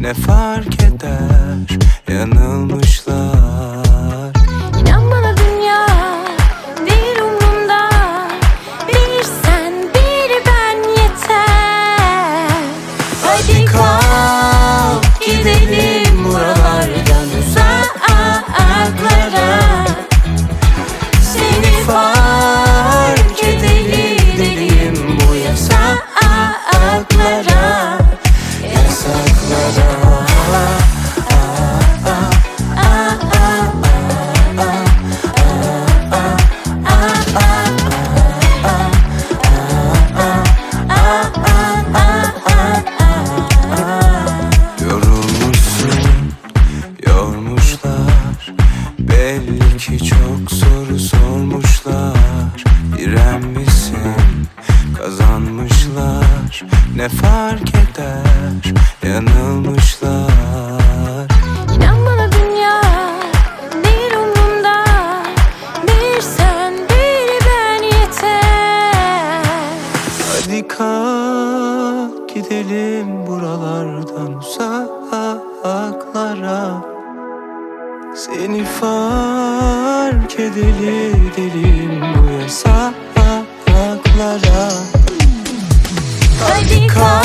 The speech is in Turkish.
ne fark eder, yanılmışlar. İnan bana dünya değil umrumda, bir sen bir ben yeter. Hadi kalk gidelim buralardan uzaklara. Seni fark edelim bu yasaklara. Yorulmuşsun, yormuşlar, belli ki çok soru sormuşlar. Direnmişsin, kazanmışlar, ne fark eder, yanılmışlar. İnan bana dünya değil umrumda, bir sen bir ben yeter. Hadi kalk gidelim buralardan uzaklara. Seni fark edelim bu yasaklara. Hadi kalk